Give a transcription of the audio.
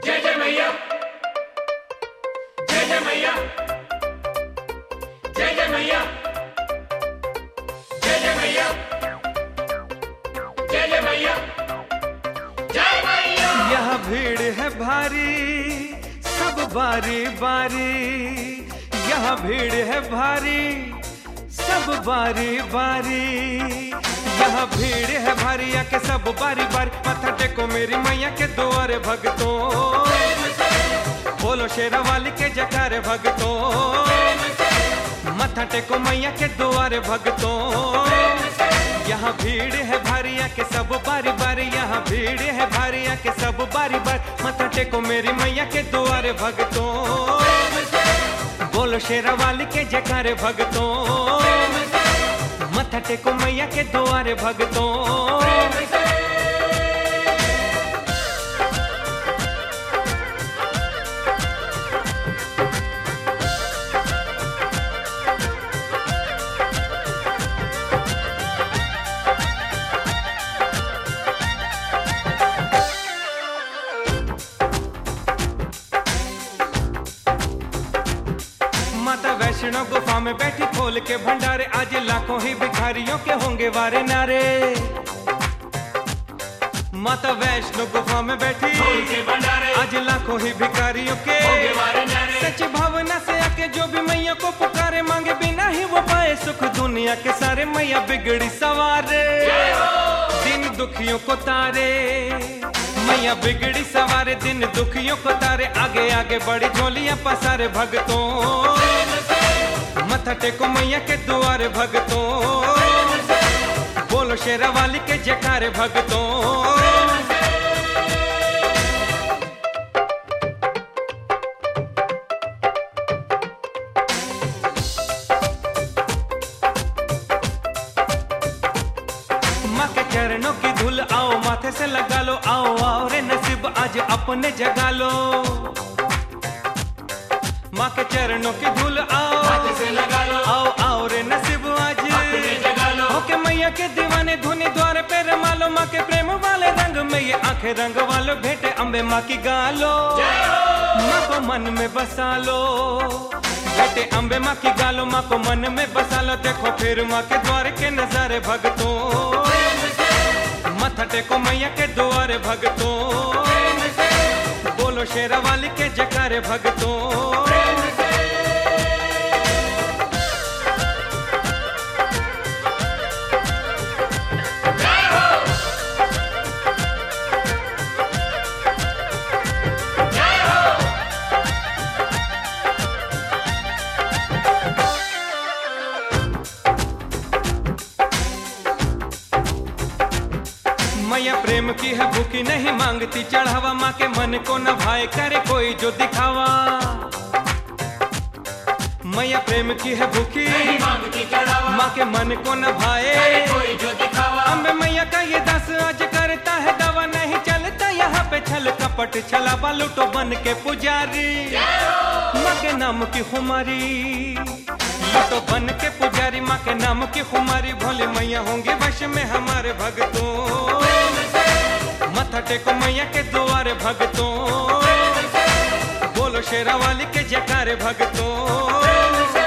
जय जय मैया, जय जय मैया, जय जय मैया, जय जय मैया, जय जय मैया, जय मैया। यह भीड़ है भारी सब बारी बारी, यह भीड़ है भारी सब बारी बारी, यह भीड़ है भारी आके सब बारी बारी, मत्था टेको मेरी मैया के द्वारे भगतों, बोलो शेरा वाली के जयकारे भगतों, मत्था टेको मैया के द्वारे भगतों, यहाँ भीड़ है भारी आके सब बारी बारी, यहाँ भीड़ है भारी आके सब बारी बारी, मत्था टेको मेरी मैया के द्वारे भगतों, बोलो शेरा वाली के जयकारे भगतों, मत्था टेको मैया के द्वारे भगतों। माता वैष्णो गुफा में बैठी खोल के भंडारे, आज लाखों ही भिखारियों के होंगे वारे नारे। माता वैष्णो गुफा में बैठी खोल के भंडारे, आज लाखों ही भिखारियों के होंगे वारे नारे। सच्ची भावना से आके जो भी मैया को पुकारे, मांगे बिना ही वो पाए सुख दुनिया के सारे, मैया बिगड़ी सवारे दिन दुखियों को तारे, मैया बिगड़ी सवारे दिन दुखियों को तारे, आगे आगे बड़ी झोलियां पसारे भगतों, मत्था टेको मैया के द्वारे भगतों, बोलो शेरा वाली के जयकारे भगतों। माँ के चरणों की धूल आओ माथे से लगा लो, आओ आओ रे नसीब आज अपने जगा लो, माँ के चरणों की धूल आओ हाथ से लगा लो, आओ आओ रे नसीब आज अपने जगा लो। होके मैया के दीवाने धुनी द्वार पे रमा लो, माँ के प्रेम वाले रंग में ये आंखें रंग वालो, भेंटे अम्बे माँ की गालो, माँ को मन में बसा लो, भेंटे अम्बे माँ की गालो, माँ को मन में बसा लो, देखो फिर माँ के द्वार के नजारे भगतों, मत्था टेको मैया के द्वारे भगतों, बोलो शेरा वाली के जयकारे भगतों। मैया प्रेम की है भूखी नहीं मांगती चढ़ावा, माँ के मन को न भाए करे कोई जो दिखावा, मैया प्रेम की है भूखी नहीं मांगती चढ़ावा, माँ के मन को न भाए कोई जो दिखावा। अम्बे मैया का ये दास आज करता है दावा, नहीं चलता यहाँ पे छल कपट छलावा, लूटो बन के पुजारी माँ के नाम की खुमारी, लूटो बन के पुजारी माँ के नाम की खुमारी, भोले मैया होंगे वश में हमारे भगतों, मत्था टेको मैया के द्वारे भगतों, बोलो शेरा वाली के जयकारे भगतों।